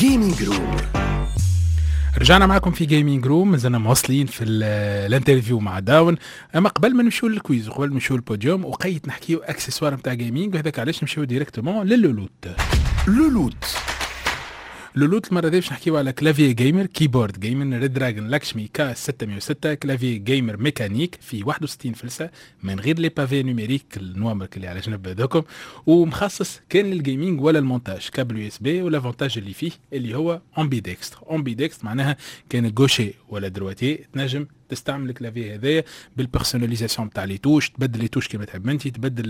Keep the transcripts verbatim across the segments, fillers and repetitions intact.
جيمنج روم. رجعنا معكم في جيمنج روم، مازلنا مواصلين في الانترفيو مع داون. اما قبل ما نمشيو للكويز وقبل ما نمشيو للبوديوم وقيت نحكيو اكسسوار نتاع جيمنج، وهذاك علاش نمشيو ديريكتومون للولوت. لولوت لولوت المره دي باش نحكيو على كلافي جيمر، كيبورد جيمر ريد دراجون لاكشمي كا ستمية وستة، كلافي جيمر ميكانيك في واحد وستين فلسه من غير لي بافي نوميريك النوامر اللي على جنب هذوكم، ومخصص كان للجيمنج ولا المونتاج، كابل يو اس بي، والافونتاج اللي فيه اللي هو امبي ديكستر. امبي ديكستر معناها كان جوشي ولا درواتي، تنجم تستعمل الكلافي هذايا بالبيرسوناليزاسيون نتاع لي توش، تبدل لي توش كما تحب انت، تبدل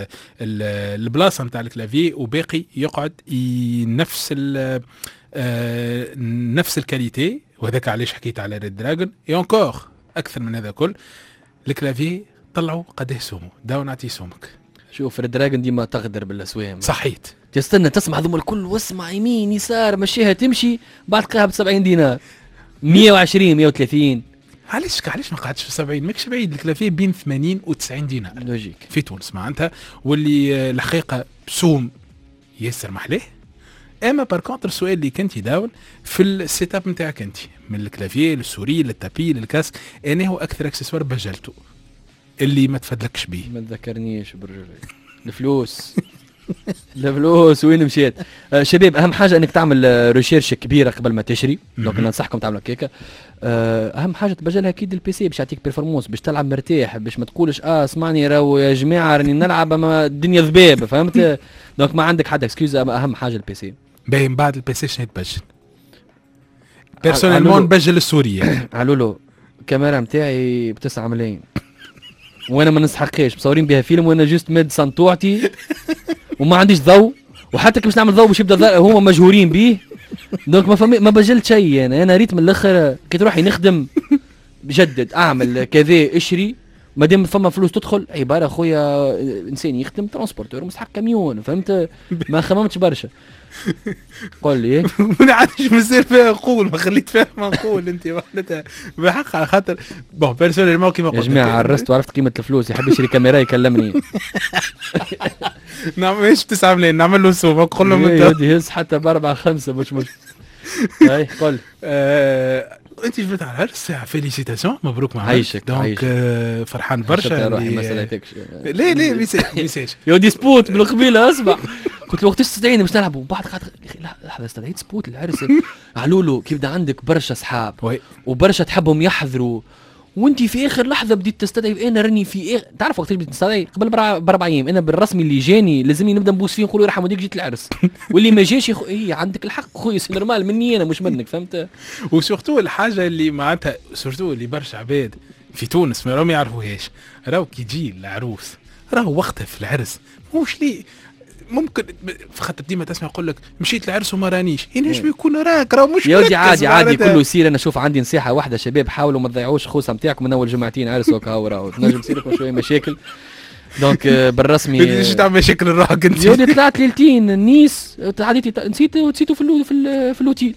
البلاصه نتاع الكلافي وباقي يقعد نفس ال آه نفس الكاليتي. وهذاك علاش حكيت على ريد دراجون. اي انكور اكثر من هذا كل، الكلافي طلعوا قداه سومو، داو نعطي سومك. شوف ريد دراجون ديما تغدر بالاسوام، صحيت تستنى تسمع ذم الكل واسمع يمين يسار مشيها تمشي، بعد تلقاها ب سبعين دينار مية وعشرين مية وثلاثين. علاش علاش ما قعدتش في سبعين؟ ماكش بعيد، الكلافي بين ثمانين وتسعين دينار لوجيك في تونس معناتها، واللي الحقيقه بسوم ياسر محلاه. اما بار كونتر السؤال اللي كنتي داون في السيت اب نتاعك انت، من الكلافي للسوري للتابي للكاسك، انا هو اكثر اكسسوار بجلته اللي ما تفدلكش به. ما تذكرنيش برجل الفلوس الفلوس وين مشيت. آه شباب، اهم حاجه انك تعمل آه ريشيرش كبيره قبل ما تشري، دونك ننصحكم تعملوا كيكه. آه اهم حاجه تبجلها اكيد البي سي باش يعطيك بيرفورمانس، باش تلعب مرتاح، باش ما تقولش اه اسمعني راهو يا جماعه راني نلعب اما الدنيا ذباب، فهمت؟ دونك ما عندك حد اكسكيوز، اهم حاجه البي سي. باين بعد البي سي شنو يتبجل؟ بيرسونيلمون نبجل السوريه. قالوا له الكاميرا نتاعي بتسعة ملايين وانا ما نسحقهاش، مصورين بها فيلم وانا جوست مد سنطوعتي وما عنديش ضوء، وحتى كي باش نعمل ضوء باش يبدا هما مجهورين به، دونك ما فهمي ما بجلت شيء. انا انا ريت من الاخر كي تروحي نخدم بجدد، اعمل كذا اشري، ما دام فما فلوس تدخل. عباره خويا انسان يخدم ترانسبورتور مستحق كاميون، فهمت؟ ما خممتش برشا. قول لي ما عادش مازال فيها نقول، ما خليت فيها ما نقول انت وحدتها بحق، على خاطر بون بيرسونيلمون كيما قلت يا جماعه عرست وعرفت قيمه الفلوس، يحب يشري كاميرا يكلمني. نعم ايش تسعة ملايين نعمل له سوم نقول له انت يودي هز حتى باربعه خمسه مش مش. اي قول. آه، انت جبت على العرس، فيليسيتاسيون، مبروك معك. عايشك دونك آه فرحان برشا. روحي ما سالتكش. ليه ليه ميساج يودي سبوت من القبيله. اسمع قلت له وقت تستدعيني باش نلعبوا، بعد قعدت لحظه استدعيت سبوت العرس. قالوا له كيف بدا عندك برشا اصحاب وبرشا تحبهم يحضروا، وانت في اخر لحظه بديت تستدعي. انا راني في إخ... تعرف وقت بديت تستدعي قبل باربع ايام، انا بالرسمي اللي جاني لازمني نبدا نبوس فيه نقول له يرحم والديك جيت العرس، واللي ما جاش يخ... ايه عندك الحق خويا، سي نورمال مني انا مش منك، فهمت؟ وسورتو الحاجه اللي معناتها سورتو اللي برشا عباد في تونس ما راهم يعرفوهاش، راهو كي تجي العروس راهو وقتها في العرس موش ليه ممكن خاطر ديما تسمع يقول لك مشيت العرس وما رانيش، ينجم يكون راك راهو مش يا ودي عادي عادي كله يصير. انا شوف عندي نصيحه واحده، شباب حاولوا ما تضيعوش خوصه نتاعكم من اول جمعتين عرس وكاو، راهو تنجم تصير لكم شويه مشاكل. دونك بالرسمي ليش تعمل مشاكل لروحك انت؟ يا ودي طلعت ليلتين نيس عاديتي نسيت نسيته في في, في الاوتيل.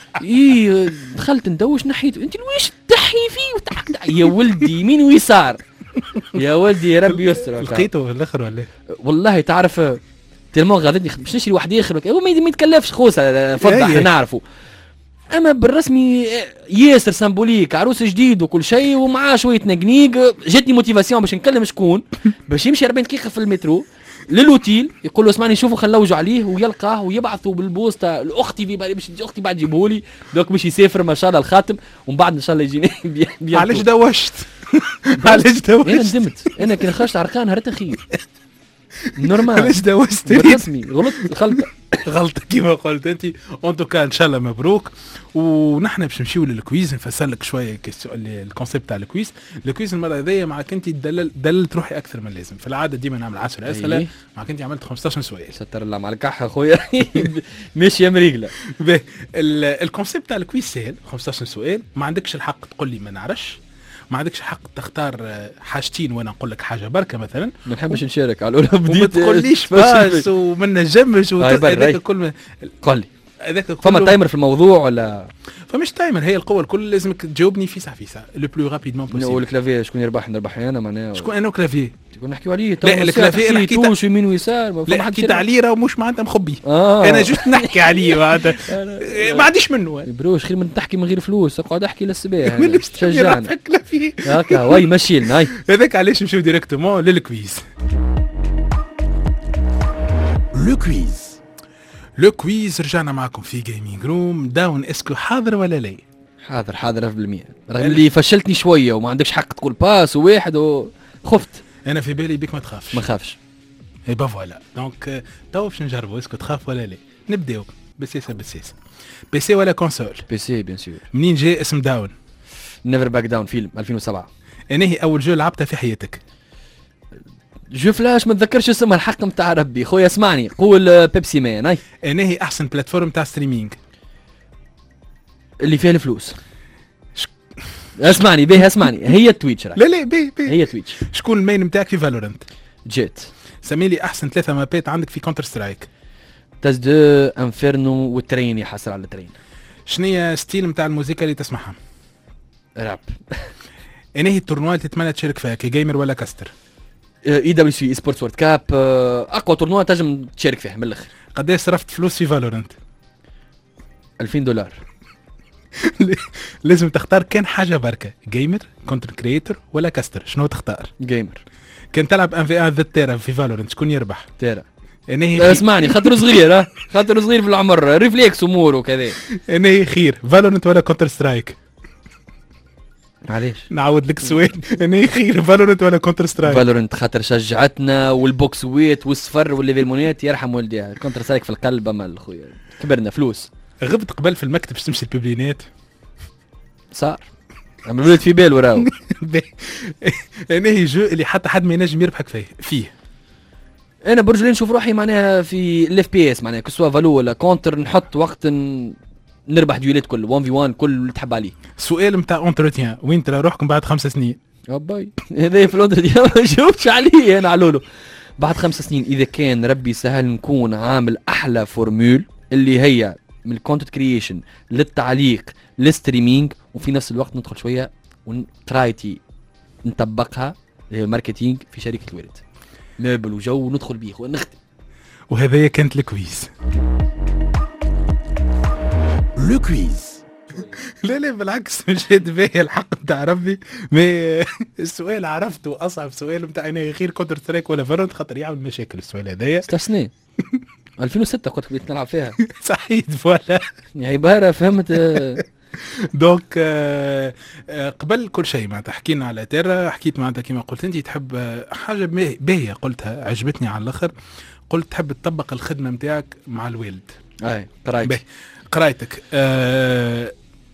ايه دخلت ندوش نحيت، انت ويش تحي فيه يا ولدي يمين ويسار يا ولدي يا ربي يستر. لقيته في الاخر ولا والله تعرف تلمون غادي باش نشري واحد اخر هو ما يتكلفش خوسه فضح احنا نعرفه. اما بالرسمي ياسر سامبوليك عروس جديد وكل شيء ومعاه شويه نقنيق، جاتني موتيفاسيون باش نكلم شكون باش يمشي أربعين دقيقه في المترو للوتيل، يقول له اسمعني شوفوا خلوجوا عليه ويلقاه ويبعثوا بالبوسطه لاختي في بالي باش تجي اختي بعد جيبهولي، دوك باش يسافر ما شاء الله الخاتم، ومن بعد ان شاء الله يجيني. علاش دوشت؟ علاش دوشت؟ انا ندمت، انا كي خرجت عرقان هرت خير نورمال. علاش دوشت؟ بالرسمي غلط غلطه غلطه كيما قلت انت. اون توكا ان شاء الله مبروك. ونحن باش نمشيو للكويز، نفسر لك شويه الكونسيبت تاع الكويز. الكويز المره هذيا معك انت دلل دللت روحي اكثر من اللازم، في العاده ديما نعمل عشرة اسئله أيه. معك انت عملت خمسطاش سؤال. ستر الله مع الكحه خويا ماشي يا مريقله. الكونسيبت تاع الكويز سهل، خمسطاش سؤال، ما عندكش الحق تقول لي ما نعرفش، ما عندكش حق تختار حاجتين وانا نقول لك حاجه بركه مثلا. ما نحبش نشارك على الاولى، بديت ما تقوليش باس وما نجمش وهذاك كل ما قول لي. هذاك فما تايمر في الموضوع ولا فمش تايمر؟ هي القوه الكل لازمك تجاوبني في ساعه في ساعه لو بلو رابيدمون بوسيبل. والكلافي شكون يربح؟ نربح انا معناها شكون انا وكلافي كنا نحكيو عليه. لا الكلافي انا حكيت توش يمين ويسار. لا حكيت عليه راه مش معناتها مخبي. آه. انا جست نحكي عليه معناتها ما عنديش منه. بروش خير من تحكي من غير فلوس. اقعد احكي للصباح من شجعنا كلافي هكا. واي مشي لنا. هاي هذاك علاش نمشيو ديريكتومون للكويز. لو كويز. لو كويز رجعنا معكم في جيمنج روم. داون اسكو حاضر ولا لا؟ حاضر حاضر ألف بالمية. رغم اللي فشلتني شويه وما عندكش حق تقول باس وواحد وخفت. انا في بالي بيك ما تخافش. ما خافش. اي با فوالا دونك تو باش نجربوا اسكو تخاف ولا لا. نبداو بسيسه بسيسه. بي سي ولا كونسول؟ بي سي بيان سور. منين جاي اسم داون؟ نيفر باك داون فيلم ألفين وسبعة. انا هي اول جو لعبتها في حياتك؟ جو فلاش ما تذكرش اسمها الحق نتاع ربي. خويا اسمعني قول بيبسي مان. هاي انا هي احسن بلاتفورم تاع ستريمينج اللي فيها الفلوس. اسمعني بيه اسمعني هي تويتش. لا لا بي بي هي تويتش. شكون المين نتاعك في فالورانت؟ جيت. سميلي احسن ثلاثه مابات عندك في كونتر سترايك. تاز دو انفيرنو والترين يحصل على الترين. شنية ستيل نتاع الموسيقى اللي تسمعها؟ راب. انا هي التورنوا اللي تتمنى تشارك فيها كجيمر ولا كاستر؟ اي دبليو سي سبورتس وورد كاب. اقوى تورنوا تنجم تشارك فيه من الاخر. قداش صرفت فلوس في فالورانت؟ ألفين دولار. لازم تختار كان حاجه بركه، جيمر كونتر كريتور ولا كاستر، شنو تختار؟ جيمر. كان تلعب ان في ان ذا تيرا في فالورانت شكون يربح؟ تيرا. انا هي اسمعني خاطر صغير. ها خاطر صغير في العمر ريفليكس امور وكذا. انا هي خير فالورانت ولا كونتر سترايك؟ معليش نعاود لك السؤال. انا هي خير فالورانت ولا كونتر سترايك؟ فالورنت خاطر شجعتنا والبوكسويت والصفر والليفيلمونات يرحم والديها. كونتر سترايك في القلب اما خويا كبرنا فلوس. غبت قبل في المكتب باش تمشي البيبلينات صار اما ولد في باله راهو. انا هي جو اللي حتى حد ما ينجم يربحك فيه فيه. انا برجلين نشوف روحي معناها في الاف بي اس معناها كسوا فالو ولا كونتر نحط وقت ن... نربح ديولات كل واحد في واحد كل اللي تحب عليه. سؤال نتاع اونتروتيان وين ترى روحكم بعد خمس سنين؟ باي هذا في الاونتروتيان ما جاوبتش عليه انا علولو. بعد خمس سنين اذا كان ربي سهل نكون عامل احلى فورمول اللي هي من الكونتنت كرييشن للتعليق للستريمينج وفي نفس الوقت ندخل شويه ونترايتي نطبقها اللي هي الماركتينج في شركه الورد مبل وجو وندخل بيه ونخدم. وهذه كانت الكويز. لو كويز. لا لا بالعكس مش هاد باهي الحق نتاع ربي. مي السؤال عرفته اصعب سؤال نتاع انا خير كونتر سترايك ولا فالورانت خاطر يعمل مشاكل السؤال هذايا. ست سنين ألفين وستة كنت بديت نلعب فيها. صحيح فوالا يعني باهرة فهمت. دونك آه آه قبل كل شيء معناتها حكينا على تيرا. حكيت معناتها كما قلت انت تحب آه حاجه باهيه قلتها عجبتني على الاخر. قلت تحب تطبق الخدمه نتاعك مع الوالد. اي قرايتك قرايتك آه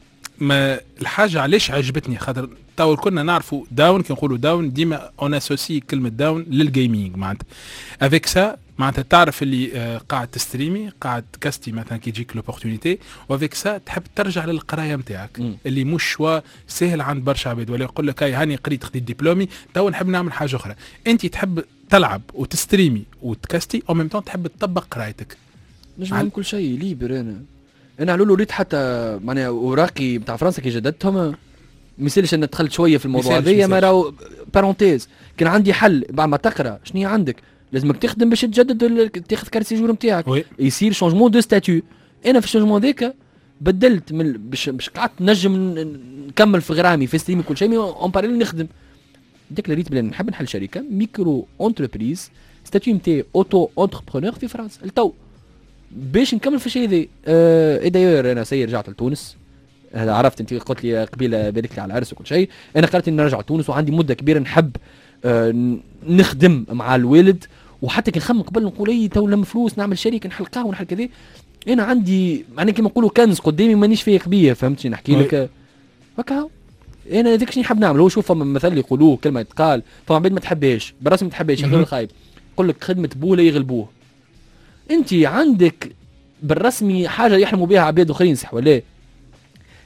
ما الحاجه علاش عجبتني خاطر تو كنا نعرفوا داون كي نقولوا داون ديما اون اسوسي كلمه داون للجيمنج معناتها افيك سا معناتها تعرف اللي آه قاعد تستريمي قاعد كاستي مثلا كي تجيك لوبورتونيتي وافيك سا تحب ترجع للقرايه نتاعك اللي مش شوا سهل عند برشا عباد ولا يقول لك هاي هاني قريت خديت دبلومي تو نحب نعمل حاجه اخرى. انت تحب تلعب وتستريمي وتكاستي او ميم طون تحب تطبق قرايتك. نجم نعمل كل شيء ليبر. انا انا علولو ريت حتى معناها اوراقي بتاع فرنسا كي جددتهم مثالش ان دخلت شويه في الموضوع هذايا ما راهو بارونتيز. كان عندي حل بعد ما تقرا شنو عندك لازمك تخدم باش تجدد تاخذ كارت سيجور نتاعك يصير شونجمون دو ستاتيو. انا في الشونجمون ذاك بدلت من باش باش قعدت نجم نكمل في غرامي في ستريمي كل شيء اون باريل نخدم. ديكلاريت بلي نحب نحل شركه ميكرو اونتربريز ستاتيو نتاعي اوتو اونتربرونور في فرنسا التو باش نكمل في الشيء ذا. أه دايور انا سير رجعت لتونس. هذا عرفت انت قلت لي قبيله بارك لي على العرس وكل شيء. انا قررت اني نرجع لتونس وعندي مده كبيره نحب أه نخدم مع الوالد وحتى كي نخمم قبل نقول اي تو لما فلوس نعمل شركه نحل قهوه ونحل كذا. انا عندي معناها كيما نقولوا كنز قدامي مانيش فيه بيه فهمتني نحكي لك هكا. انا هذاك شنو نحب نعمل. هو شوف فما مثل يقولوه كلمه يتقال فما عباد ما تحبهاش بالرسم ما تحبهاش غير الخايب يقول لك خدمه بوله يغلبوه. انت عندك بالرسمي حاجه يحلموا بها عباد اخرين صح ولا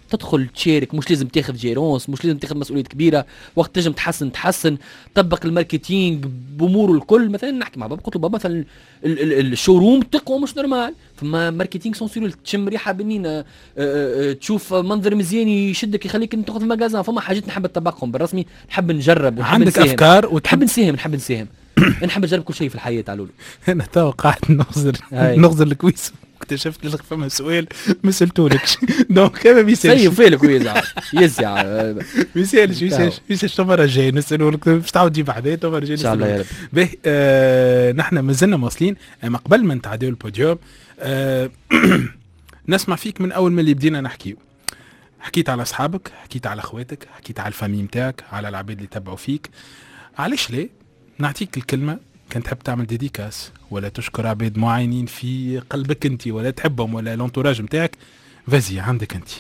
تدخل تشارك، مش لازم تاخذ جيرونس، مش لازم تاخذ مسؤوليه كبيره، وقت تنجم تحسن تحسن، طبق الماركتينج باموره الكل. مثلا نحكي مع بابا قلت له بابا مثلا الشوروم تقوى مش نورمال، فما ماركتينج سونسيرول، تشم ريحه بنينه، تشوف منظر مزيان يشدك يخليك انت تاخذ المجازان. فما حاجات نحب نطبقهم بالرسمي، نحب نجرب ونحب عندك نساهم. افكار وتحب نساهم نحب نساهم نحب نجرب كل شيء في الحياه. تعالوا انا تو قاعد نغزر نغزر الكويس، اكتشفت لك فما سؤال ما سالتولكش دونك كما بيسالش سيف فيلك ويزعل يزعل بيسالش بيسالش بيسالش المره الجايه نسالوا لك باش تعاود تجيب بعدين المره الجايه ان شاء الله يا رب. به آه نحن مازلنا واصلين، اما قبل ما نتعداو البوديوم آه نسمع فيك من اول ما اللي بدينا نحكيو. حكيت على اصحابك، حكيت على اخواتك، حكيت على الفامي نتاعك، على العباد اللي تبعوا فيك. علاش ليه نعطيك الكلمه، كنت تحب تعمل ديديكاس ولا تشكر عباد معينين في قلبك انت ولا تحبهم ولا لونتوراج نتاعك، فازي عندك انت.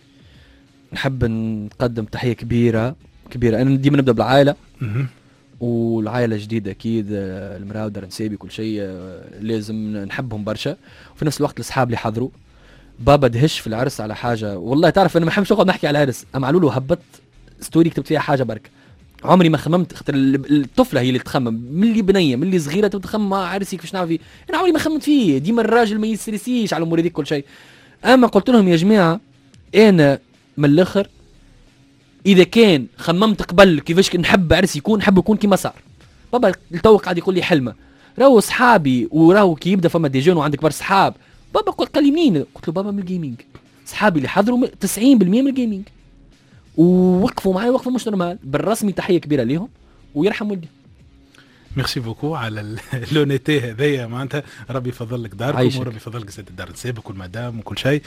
نحب نقدم تحيه كبيره كبيره. انا ديما نبدا بالعائله، والعائله جديده اكيد، المراودر نسابي كل شيء لازم نحبهم برشا. وفي نفس الوقت الاصحاب اللي حضروا. بابا دهش في العرس على حاجه، والله تعرف انا ما بحبش نقعد نحكي على العرس، اما علولو هبط ستوري كتبت فيها حاجه برك عمري ما خممت. خاطر الطفله هي اللي تخمم، من اللي بنيه من اللي صغيره تخمم عرسي كيفاش نعمل فيه. انا عمري ما خممت فيه، ديما الراجل ما يسرسيش على امور هذيك كل شيء. اما قلت لهم يا جماعه انا من الاخر اذا كان خممت قبل كيفاش نحب عرسي يكون، نحب يكون كيما صار. بابا التو قاعد يقول لي حلمه، راهو اصحابي وراهو كي يبدا فما ديجون وعندك برشا صحاب. بابا قلت قال لي منين؟ قلت له بابا من الجيمنج، صحابي اللي حضروا تسعين بالمية من الجيمنج ووقفوا معي وقفوا مش نورمال. بالرسمي تحيه كبيره ليهم ويرحم ولدي. ميرسي بوكو على اللونيتي هذايا، معناتها ربي يفضل لك داركم عايشك. وربي يفضل لك زاد الدار نسابك والمدام وكل شيء.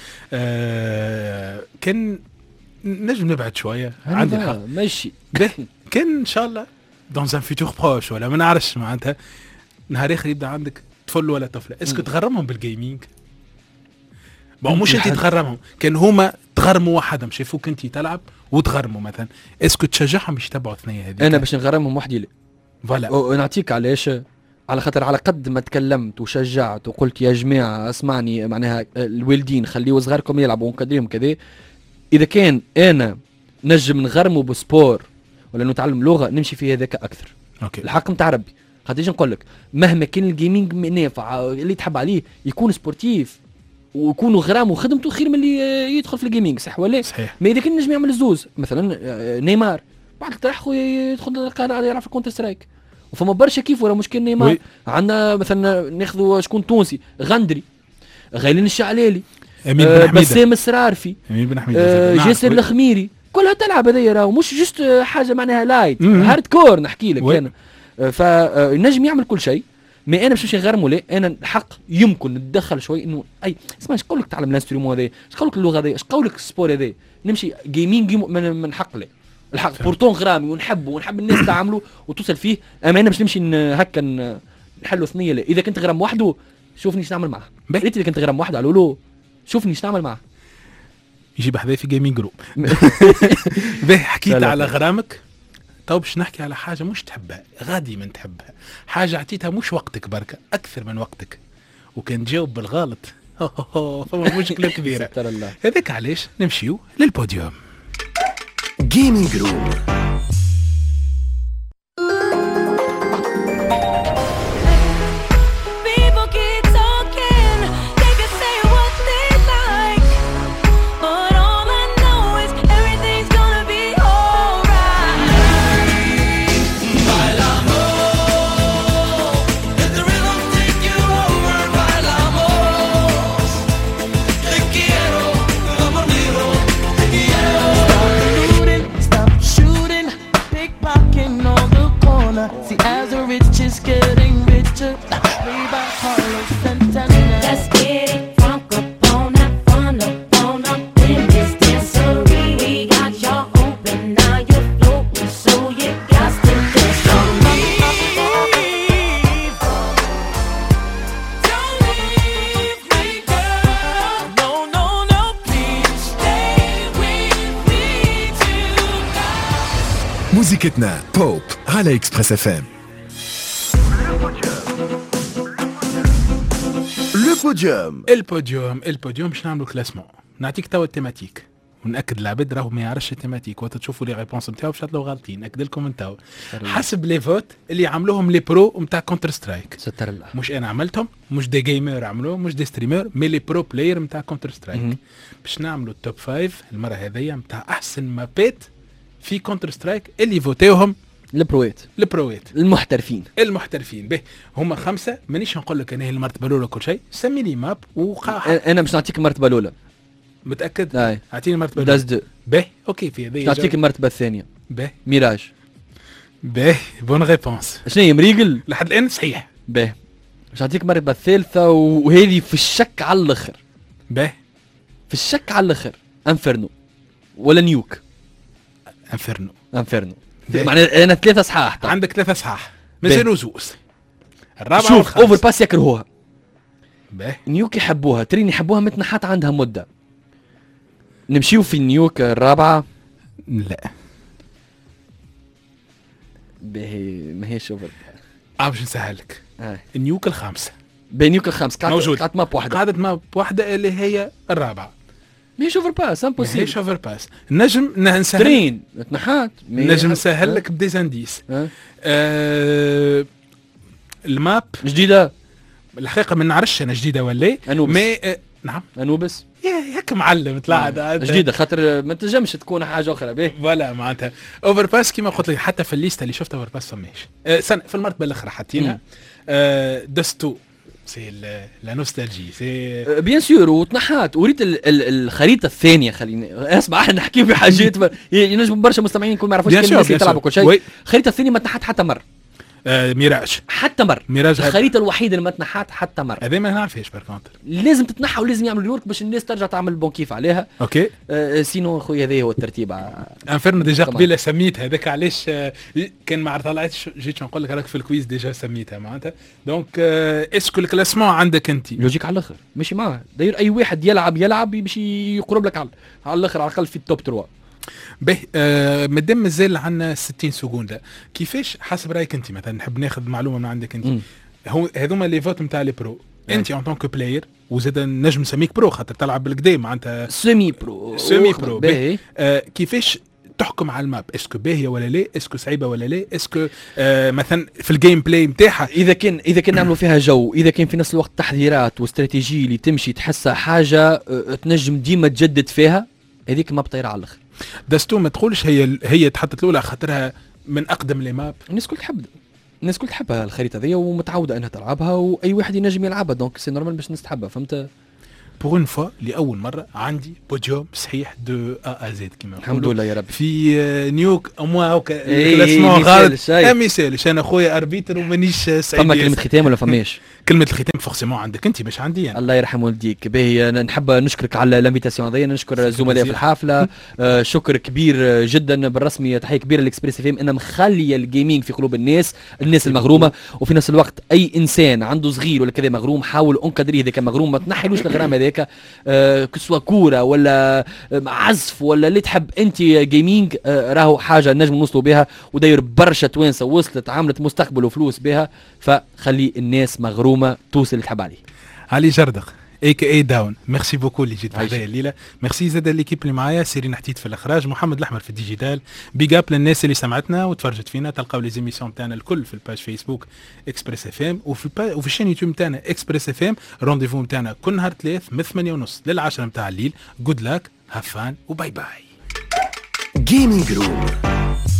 آه كان نجم نبعد شويه، عندي الحق ماشي كان ان شاء الله دون ان فيتور بروش ولا ما نعرفش، معناتها نهار اخر يبدا عندك طفل ولا طفله، اسكو تغرمهم بالجيمنج؟ بون مش انت تغرمهم، كان هما تغرموا وحدهم شافوك انت تلعب وتغرموا مثلا، اسكو تشجعهم باش يتبعوا الثنيه هذه؟ انا باش نغرمهم وحدي لا فوالا. ونعطيك علاش، على خاطر على قد ما تكلمت وشجعت وقلت يا جماعه اسمعني، معناها الوالدين خليوا صغاركم يلعبوا ونقدرهم كذا. اذا كان انا نجم نغرموا بسبور ولا نتعلم لغه نمشي في هذاك اكثر. اوكي الحق نتاع ربي. خاطر نقول لك مهما كان الجيمنج نافع اللي تحب عليه يكون سبورتيف ويكونوا غرام وخدمته خير من اللي يدخل في الجيمنج، صح ولا؟ صحيح. ما اذا كان نجم يعمل الزوز، مثلا نيمار بعد طرح خويا يدخل القناه يلعب في كونتر سترايك، وفما برشا كيف ولا مشكل نيمار. عندنا مثلا ناخذوا شكون تونسي، غندري، غايلين الشعلالي، امين آه بن حميده، بسام السرارفي، امين بن حميده، آه جاسر الخميري، كلها تلعب هذيا، راهو مش جست حاجه معناها لايت هارد كور نحكي لك انا. آه فنجم يعمل كل شيء. ما انا باش نمشي نغرمو ليه؟ انا الحق يمكن نتدخل شوي انه اي اسمع اش قولك تعلم الانسترومون هذا، اش قولك اللغه هذه، اش قولك السبور هذا، نمشي جيمنج من, من حق ليه الحق بورتون غرامي ونحبه ونحب الناس تعملوا وتوصل فيه. اما انا باش نمشي هكا نحلوا ثنيه ليه. اذا كنت غرام وحده شوفني ايش نعمل معاه، ريت اذا كنت غرام وحده على له شوفني ايش نعمل معاه، يجيب حذايا في جيمنج جروب. باهي حكيت على غرامك، تو باش نحكي على حاجه مش تحبها، غادي من تحبها، حاجه عطيتها مش وقتك بركه اكثر من وقتك وكان جاوب بالغلط فما مشكله كبيره. هذاك علاش نمشيو للبوديوم. جيمنج روم. موسيقتنا بوب على اكسبريس اف ام. لو بوديوم البوديوم البوديوم باش نعملوا كلاسمون. نعطيك توا التيماتيك ونأكد العباد راهو ما يعرفش التيماتيك، وقت تشوفوا لي ريبونس نتاعو باش تطلعوا غالطين. نأكد لكم انتو حسب لي فوت اللي عملوهم لي برو نتاع كونتر سترايك. ستر الله. مش انا عملتهم، مش دي جيمر عملوهم، مش دي ستريمر، مي لي برو بلاير نتاع كونتر سترايك. باش نعملوا التوب فايف المره هذيا نتاع احسن مابات في كونتر سترايك اللي فوتيوهم البروات البروات المحترفين المحترفين. به هما خمسه، مانيش نقول لك انا هي المرتبه الاولى كل شيء، سمي لي ماب وقا. انا مش نعطيك المرتبه الاولى. متاكد؟ اي اعطيني المرتبه داز دو. به اوكي في هذه نعطيك المرتبه الثانيه. به ميراج. به بون ريبونس. شنو هي مريقل؟ لحد الان صحيح. به مش نعطيك المرتبه الثالثه وهذه في الشك على الاخر. به في الشك على الاخر انفيرنو ولا نيوك. انفيرنو انفيرنو معناها انا ثلاثه صحاح. طبعا. عندك ثلاثه صحاح مازالوا زوز. الرابعه شوف اوفر باس يكرهوها. به نيوك يحبوها، ترين يحبوها متنحات عندها مده. نمشيو في نيوك الرابعه. لا باهي ماهيش اوفر. اه باش نسهلك. آه. نيوك الخامسه. بنيوك الخامس قاعد موجود. قاعد ماب واحده. قاعدة ماب واحده اللي هي الرابعه. ماهيش اوفر باس امبوسيبل. ماهيش اوفر باس. نجم نسهل. ترين متنحات. نجم نسهل لك بديزانديس. آه. آه الماب جديده. الحقيقه ما نعرفش انا جديده ولا أنوبس. مي آه نعم انوبس. يا ياك معلم طلع جديده خاطر ما تنجمش تكون حاجه اخرى. باهي فوالا معناتها اوفر باس كيما قلت لك حتى في الليسته اللي شفتها اوفر باس فماش. آه سنة في المرتبه الاخرى حاطينها. آه دستو سي لا نوستالجي سي بيان سور وتنحات. وريت ال ال الخريطه الثانيه. خليني اسمع احنا نحكي في حاجات ينجم برشا مستمعين يكونوا ما يعرفوش كيف الناس يلعبوا كل شيء. الخريطه الثانيه ما تنحت حتى مره. آه ميراج حتى مره. ميراج الخريطه الوحيده اللي ما تنحت حتى مره. هذا ما نعرفهاش باركونتر. لازم تتنحى ولازم يعملوا ريورك باش الناس ترجع تعمل بون كيف عليها. اوكي. آه سينو خويا هذا هو الترتيب. انفيرنو ديجا قبيله سميت هذاك علاش آه كان ما طلعتش جيت نقول لك راك في الكويز ديجا سميتها معناتها. دونك آه اسكو الكلاسمون عندك انت لوجيك على الاخر ماشي معاه. داير اي واحد يلعب يلعب باش يقرب لك على على الاخر على الاقل في التوب ثلاثة. به آه مادام مازال عندنا ستين سكوند كيفاش حسب رايك انت مثلا نحب ناخذ معلومه من عندك انت. هو هذوما لي فوت نتاع لي برو. انت ان طونك بلاير وزاد نجم نسميك برو خاطر تلعب بالكدا معناتها سيمي برو. سيمي برو. باهي آه كيفاش تحكم على الماب؟ اسكو باهيه ولا لا؟ اسكو صعيبه ولا لا؟ اسكو آه مثلا في الجيم بلاي نتاعها اذا كان اذا كان نعملوا فيها جو، اذا كان في نفس الوقت تحذيرات واستراتيجيه اللي تمشي تحسها حاجه آه تنجم ديما تجدد فيها، هذيك ما بطيره على الاخر. دستو ما تقولش هي هي تحطت الاولى خاطرها من اقدم لي ماب. الناس كل تحب الناس كل تحبها الخريطه هذه ومتعوده انها تلعبها واي واحد ينجم يلعبها. دونك سي نورمال باش الناس تحبها. فهمت؟ بور اون فوا لاول مره عندي بوديوم صحيح دو ا ا زد كيما الحمد لله يا ربي. في نيوك اموا هاكا إيه الكلاسمون غلط. ما مثالش انا خويا اربيتر ومانيش سعيد. فما كلمه ختام ولا فماش؟ كلمه الختام فورسيمون عندك انت مش عندي يعني. الله يرحم والديك. باهي نحب نشكرك على الانفيتاسيون هذيا. نشكر الزملاء في الحفله. آه شكر كبير جدا بالرسمي. تحيه كبيره للاكسبريس اف ام انها مخليه الجيمنج في قلوب الناس الناس المغرومه. وفي نفس الوقت اي انسان عنده صغير ولا كذا مغروم حاول انكدريه هذاك مغروم ما تنحيلوش الغرام هذاك. آه كسوا كوره ولا عزف ولا اللي تحب انت جيمنج. آه راهو حاجه نجم نوصلوا بها وداير برشا توانسه وصلت عملت مستقبل وفلوس بها. فخلي الناس مغرومه توصل اللي تحب عليه. علي جردق اي كي اي داون. ميرسي بوكو اللي جيت معايا الليله. ميرسي زاد ليكيب اللي معايا سيرين حتيت في الاخراج محمد الاحمر في الديجيتال. بيج اب للناس اللي سمعتنا وتفرجت فينا. تلقاو لي زيميسيون تاعنا الكل في الباج فيسبوك اكسبريس اف ام وفي البا... وفي الشين يوتيوب تاعنا اكسبريس اف ام. رونديفو نتاعنا كل نهار ثلاث من ثمانية ونص للعشرة نتاع الليل. جود لاك هاف فان وباي باي. جيمنج روم